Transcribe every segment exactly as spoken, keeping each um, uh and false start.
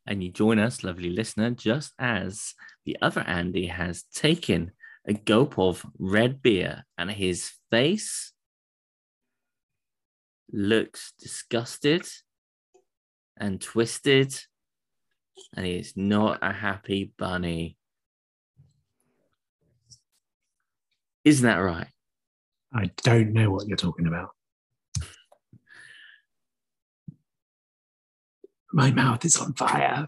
and you join us, lovely listener, just as the other Andy has taken a gulp of red beer and his face looks disgusted and twisted, and he is not a happy bunny. Isn't that right? I don't know what you're talking about. My mouth is on fire.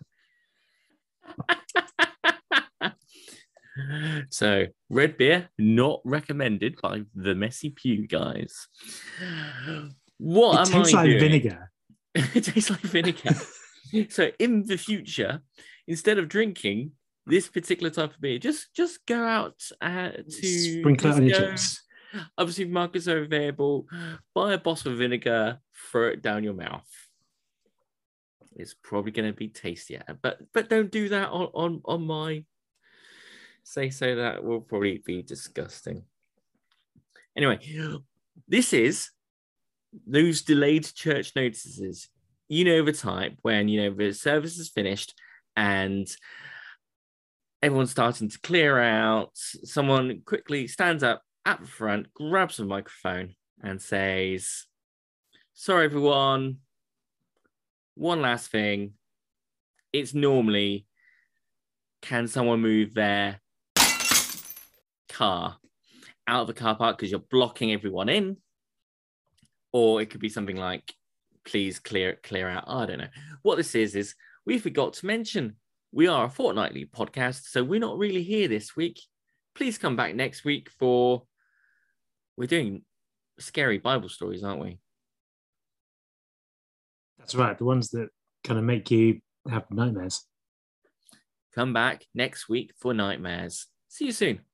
So, red beer, not recommended by the Messy Pew guys. What it am tastes I like doing? vinegar. It tastes like vinegar. So, in the future, instead of drinking this particular type of beer, just just go out uh, to sprinkle it on your chips. Other supermarkets are available. Buy a bottle of vinegar, throw it down your mouth. It's probably going to be tastier, but but don't do that on on, on my say so. That will probably be disgusting. Anyway, this is those delayed church notices. You know the type when you know the service is finished and everyone's starting to clear out. Someone quickly stands up at the front, grabs a microphone, and says, "Sorry, everyone. One last thing. It's normally, can someone move their car out of the car park because you're blocking everyone in?" Or it could be something like, please clear clear out. I don't know. What this is, is we forgot to mention we are a fortnightly podcast, so we're not really here this week. Please come back next week for, we're doing scary Bible stories, aren't we? That's right. The ones that kind of make you have nightmares. Come back next week for nightmares. See you soon.